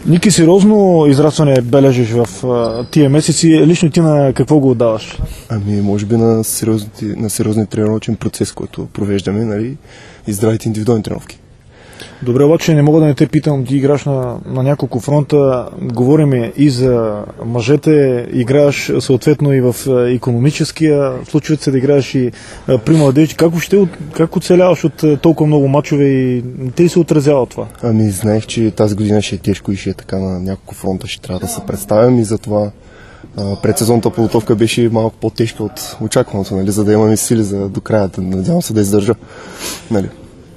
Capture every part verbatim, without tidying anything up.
Ники, сериозно израстване бележиш в а, тия месеци. Лично ти на какво го отдаваш? Ами, може би на, на сериозния тренировъчен процес, който провеждаме, нали, и здравите индивидуални тренировки. Добре, обаче не мога да не те питам, ти играш на, на няколко фронта, говорим и за мъжете, играеш съответно и в икономическия, случва се да играеш и при младежи. Как, още, как оцеляваш от толкова много мачове и те ли се отразява това? Ами, знаех, че тази година ще е тежко и ще е така на няколко фронта, ще трябва да се представям и затова предсезонната подготовка беше малко по-тежка от очакваното, нали, за да имаме сили за до края, да, надявам се да издържа. Нали.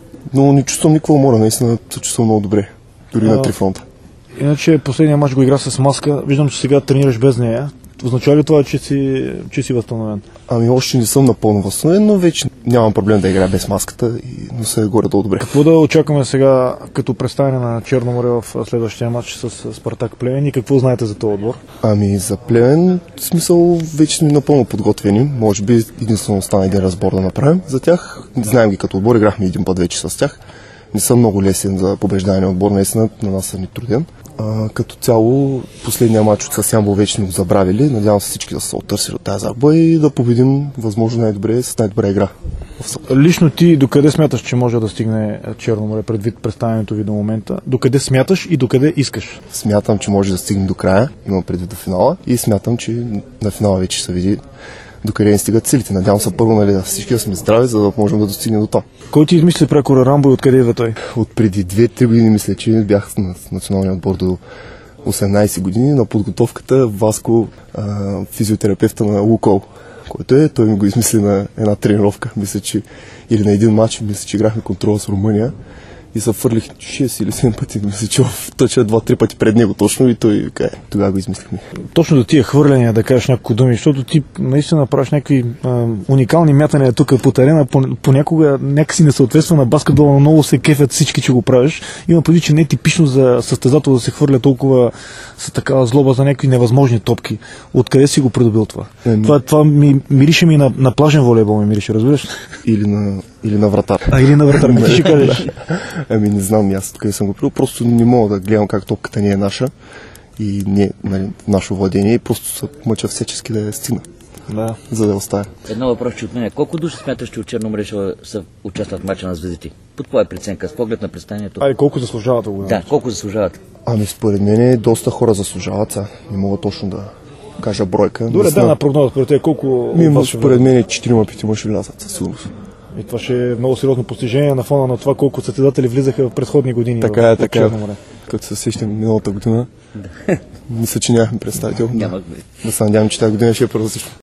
Но не чувствам никаква умора, наистина се чувствам много добре, дори а, на три фронта. Иначе последния мач го игра с маска, виждам, че сега тренираш без нея. Означава ли това, че си, че си възстановен? Ами още не съм напълно възстановен, но вече нямам проблем да играя без маската, и, но се горе долу добре. Какво да очакваме сега като представяне на Черно море в следващия матч с Спартак Плевен и какво знаете за този отбор? Ами за Плевен, в смисъл, вече сме напълно подготвени. Може би единствено остана един разбор да направим. За тях, знаем ги като отбор, играхме един път вече с тях. Не съм много лесен за побеждане отбор, наистина на нас са ни труден. А, като цяло, последния матч от със Ямбол вече не го забравили. Надявам се всички да се оттърсили от тази загуба и да победим възможно най-добре с най-добра игра. Лично ти докъде смяташ, че може да стигне Черно море предвид представянето ви до момента? Докъде смяташ и докъде искаш? Смятам, че може да стигне до края, имам предвид до финала, и смятам, че на финала вече се види докъде не стигат силите. Надявам се първо, нали, да всички да сме здрави, за да можем да достигнем до там. Кой ти измисли прекора Рамбо и откъде идва той? От преди две-три години мисля, че бях на националния отбор до осемнайсет години на подготовката Васко, а, физиотерапевта на Лукол, който е, той ми го измисли на една тренировка, мисля, че или на един матч, мисля, че играхме контрола с Румъния и се фърлих шест или седем пъти, мисля, че тъча два-три пъти пред него точно и той кай, тогава го измислихме. Точно до тия хвърляния да кажеш няколко думи, защото ти наистина правиш някакви а, уникални мятания тук по терена, понякога някакси не съответства на баскетбола, но много се кефят всички, че го правиш. Има преди, че не е типично за състезател да се хвърля толкова с такава злоба за някакви невъзможни топки. Откъде си го придобил това? Еми... Това, това ми мирише ми на, на плажен волейбол, ми мирише, разбираш? Или на, или на вратар. А, или на вратар, не ти ще кажеш. Ами не знам аз къде съм го прил, просто не мога да гледам как топката не е наша и не нали, наше владение и просто се мъча всечески да я стигна, да. За да оставя. Едно въпрос, че от мен. Колко души смяташ, че от Черно море ще участват в мача на звездите? Под твоя преценка, с поглед на представянето? А и колко заслужават го? Да, колко заслужават? Ами според мен доста хора заслужават, са. Не мога точно да кажа бройка. Добре, да, на прогноза, според те колко... Ми, според мен четирима-петима ще влязат със сигурност. И това ще е много сериозно постижение на фона на това колко състезатели влизаха в предходни години. Така е, в, така е. В като се сещам миналата година, мисля, че нямахме представител. Няма. Да се надявам, че тази година ще е първо.